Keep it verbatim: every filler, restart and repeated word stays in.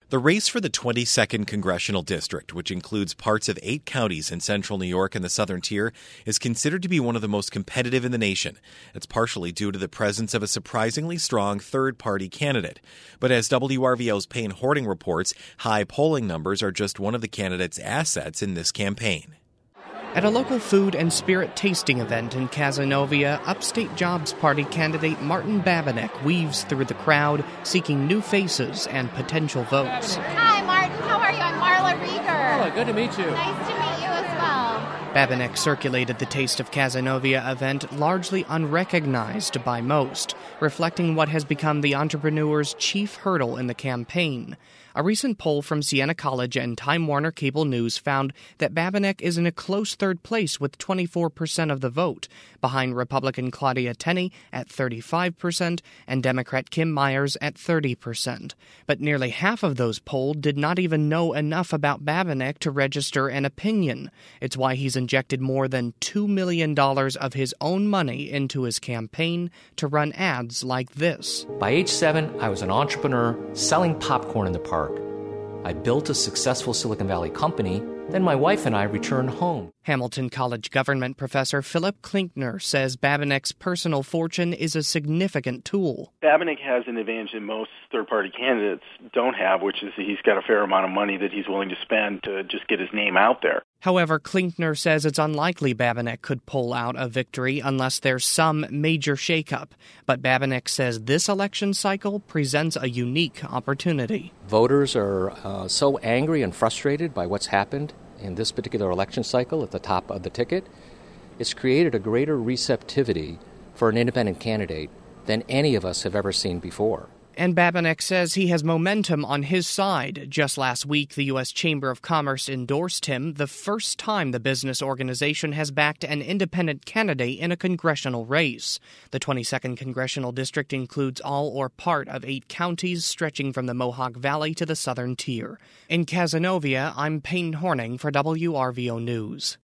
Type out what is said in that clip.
The race for the twenty-second Congressional District, which includes parts of eight counties in central New York and the Southern Tier, is considered to be one of the most competitive in the nation. It's partially due to the presence of a surprisingly strong third-party candidate. But as W R V O's Payne Horning reports, high polling numbers are just one of the candidates' assets in this campaign. At a local food and spirit tasting event in Cazenovia, Upstate Jobs Party candidate Martin Babinec weaves through the crowd, seeking new faces and potential votes. Hi, Martin. How are you? I'm Marla Rieger. Marla, good to meet you. Nice to meet you as well. Babinec circulated the Taste of Cazenovia event largely unrecognized by most, reflecting what has become the entrepreneur's chief hurdle in the campaign. A recent poll from Siena College and Time Warner Cable News found that Babinec is in a close third place with twenty-four percent of the vote, behind Republican Claudia Tenney at thirty-five percent and Democrat Kim Myers at thirty percent. But nearly half of those polled did not even know enough about Babinec to register an opinion. It's why he's injected more than two million dollars of his own money into his campaign to run ads like this. By age seven, I was an entrepreneur selling popcorn in the park. I built a successful Silicon Valley company. Then my wife and I returned home. Hamilton College government professor Philip Klinkner says Babinec's personal fortune is a significant tool. Babinec has an advantage that most third-party candidates don't have, which is that he's got a fair amount of money that he's willing to spend to just get his name out there. However, Klinkner says it's unlikely Babinec could pull out a victory unless there's some major shakeup. But Babinec says this election cycle presents a unique opportunity. Voters are uh, so angry and frustrated by what's happened in this particular election cycle at the top of the ticket. It's created a greater receptivity for an independent candidate than any of us have ever seen before. And Babinec says he has momentum on his side. Just last week, the U S Chamber of Commerce endorsed him, the first time the business organization has backed an independent candidate in a congressional race. The twenty-second Congressional District includes all or part of eight counties stretching from the Mohawk Valley to the Southern Tier. In Cazenovia, I'm Payne Horning for W R V O News.